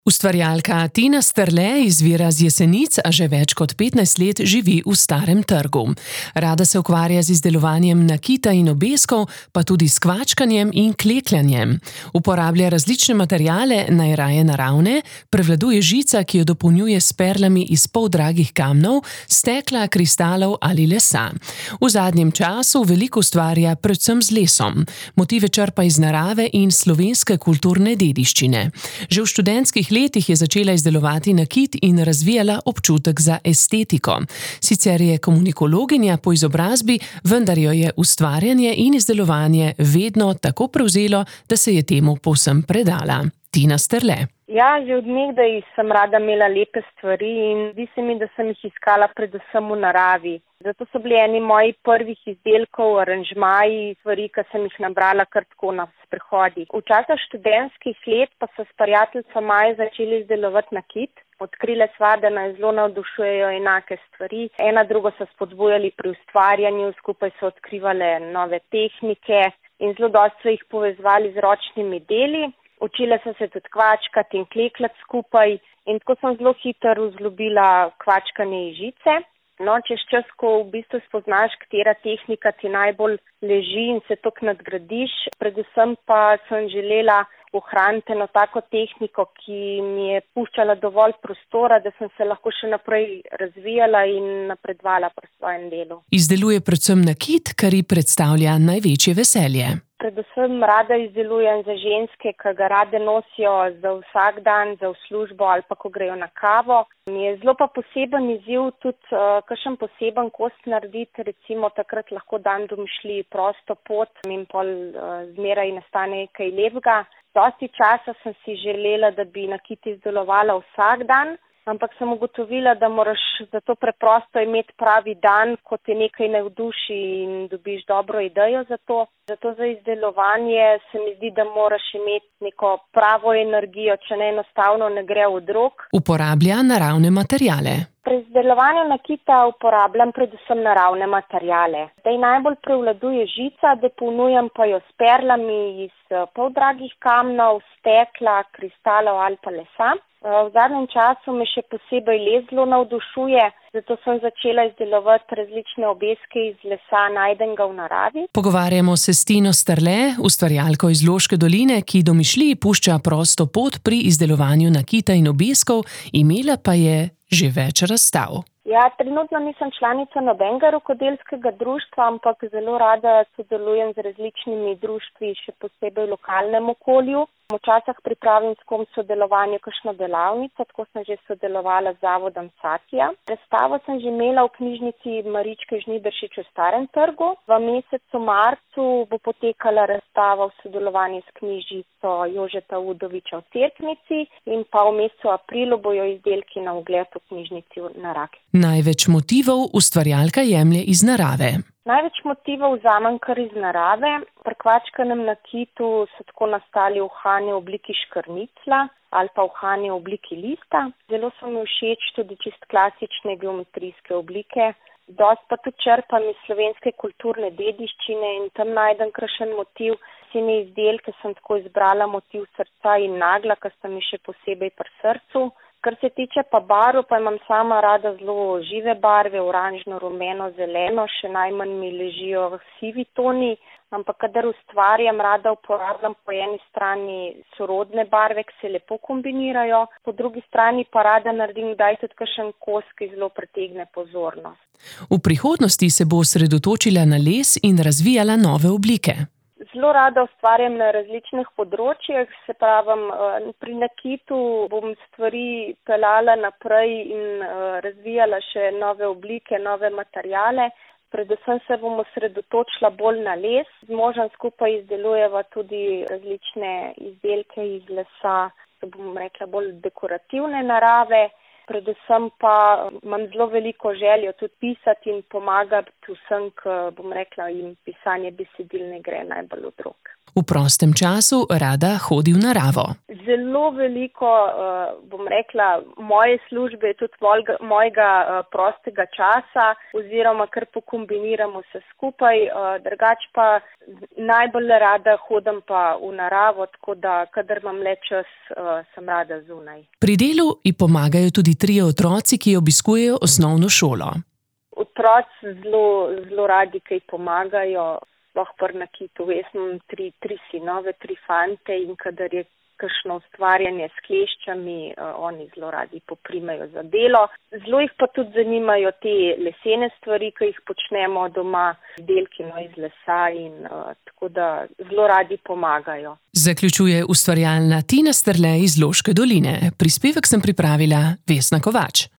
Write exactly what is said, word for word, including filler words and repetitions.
Ustvarjalka Tina Sterle izvira z Jesenic, a že več kot petnajst let živi v Starem trgu. Rada se ukvarja z izdelovanjem nakita in obeskov, pa tudi s kvačkanjem in klekljanjem. Uporablja različne materiale, najraje naravne, prevladuje žica, ki jo dopolnjuje s perlami iz poldragih kamnov, stekla, kristalov ali lesa. V zadnjem času veliko ustvarja predvsem z lesom. Motive črpa iz narave in slovenske kulturne dediščine. Že v študentskih letih je začela izdelovati nakit in razvijala občutek za estetiko. Sicer je komunikologinja po izobrazbi, vendar jo je ustvarjanje in izdelovanje vedno tako prevzelo, da se je temu povsem predala. Tina Sterle. Ja, že od nekdaj sem rada imela lepe stvari in zdi se mi, da sem jih iskala predvsem v naravi. Zato so bili eni mojih prvih izdelkov, aranžmaji, stvari, ki sem jih nabrala kar tako na sprehodih. V času študentskih let pa so s prijateljico Majo začeli izdelovati nakit. Odkrile sva, da nas zelo navdušujejo enake stvari. Ena drugo so spodbujali pri ustvarjanju, skupaj so odkrivale nove tehnike in zelo dosti so jih povezovali z ročnimi deli. Učile so se tudi kvačkati in klekljati skupaj in tako sem zelo hitro vzljubila kvačkanje iz žice. No, čez čas, ko v bistvu spoznaš, katera tehnika ti najbolj leži in se toliko nadgradiš, predvsem pa sem želela ohraniti eno tako tehniko, ki mi je puščala dovolj prostora, da sem se lahko še naprej razvijala in napredovala pri svojem delu. Izdeluje predvsem nakit, kar ji predstavlja največje veselje. Predvsem rada izdelujem za ženske, ki ga rade nosijo za vsak dan, za v službo ali pa ko grejo na kavo. Mi je zelo pa poseben izziv tudi uh, kakšen poseben kos narediti, recimo takrat lahko dan domišlji prosto pot in pol uh, zmeraj nastane kaj lepega. Dosti časa sem si želela, da bi nakit izdelovala vsak dan, ampak sem ugotovila, da moraš za to preprosto imeti pravi dan, ko te nekaj navduši in dobiš dobro idejo za to. Zato za izdelovanje se mi zdi, da moraš imeti neko pravo energijo, če ne enostavno ne gre od rok. Uporablja naravne materiale. Pri izdelovanju nakita uporabljam predvsem naravne materiale. Zdaj najbolj prevladuje žica, dopolnjujem pa jo s perlami iz poldragih kamnov, stekla, kristalov ali pa lesa. V zadnjem času me še posebej les zelo navdušuje, zato sem začela izdelovati različne obeske iz lesa, najdenega v naravi. Pogovarjamo se s Tino Sterle, ustvarjalko iz Loške doline, ki domišljiji pušča prosto pot pri izdelovanju nakita in obeskov, imela pa je že več razstav. Ja, trenutno nisem članica nobenega rokodelskega društva, ampak zelo rada sodelujem z različnimi društvi, še posebej v lokalnem okolju. Včasih pripravim s kom sodelovanje kakšno delavnico, tako sem že sodelovala z zavodom Satija. Razstavo sem že imela v knjižnici Maričke Žnidaršič v Starem trgu. V mesecu marcu bo potekala razstava v sodelovanju s knjižnico Jožeta Udoviča v Cerknici in pa v mesecu aprilu bojo izdelki na ogled v knjižnici na Raki. Največ motivov ustvarjalka jemlje iz narave. Največ motivov vzamem kar iz narave. Pri kvačkanem nakitu so tako nastali uhani v obliki škrnicla ali pa uhani v obliki lista. Zelo so mi všeč tudi čist klasične geometrijske oblike. Dost pa tudi črpam iz slovenske kulturne dediščine in tam najdem kakšen motiv. Vsemi izdelke sem tako izbrala motiv srca in nagla, ki sta mi še posebej pri srcu. Kar se tiče pa barv, pa imam sama rada zelo žive barve, oranžno, rumeno, zeleno, še najmanj mi ležijo sivi toni, ampak kadar ustvarjam, rada uporabljam po eni strani sorodne barve, ki se lepo kombinirajo, po drugi strani pa rada naredim kdaj tudi kakšen kos, ki zelo pritegne pozornost. V prihodnosti se bo osredotočila na les in razvijala nove oblike. Zelo rada ustvarjam na različnih področjih, se pravim, pri nakitu bom stvari peljala naprej in razvijala še nove oblike, nove materiale. Predvsem se bom osredotočila bolj na les. Z možem skupaj izdelujeva tudi različne izdelke iz lesa, da bom rekla bolj dekorativne narave. Predvsem pa imam zelo veliko željo tudi pisati in pomagati vsem, ki, bom rekla, jim pisanje besedil ne gre najbolj od rok. V prostem času rada hodi v naravo. Zelo veliko, bom rekla, moje službe je tudi mojega, mojega prostega časa oziroma kar pokombiniramo se skupaj. Drugač pa najbolj rada hodim pa v naravo, tako da kadar imam le čas, sem rada zunaj. Pri delu ji pomagajo tudi trije otroci, ki obiskujejo osnovno šolo. Otroci zelo, zelo radi kaj pomagajo. Sploh pri nakitu. Jaz imam tri, tri sinove, tri fante in kadar je kakšno ustvarjanje s kleščami, uh, oni zelo radi poprimejo za delo. Zelo jih pa tudi zanimajo te lesene stvari, ki jih počnemo doma, izdelki no, iz lesa in uh, tako da zelo radi pomagajo. Zaključuje ustvarjalna Tina Sterle iz Loške doline. Prispevek sem pripravila Vesna Kovač.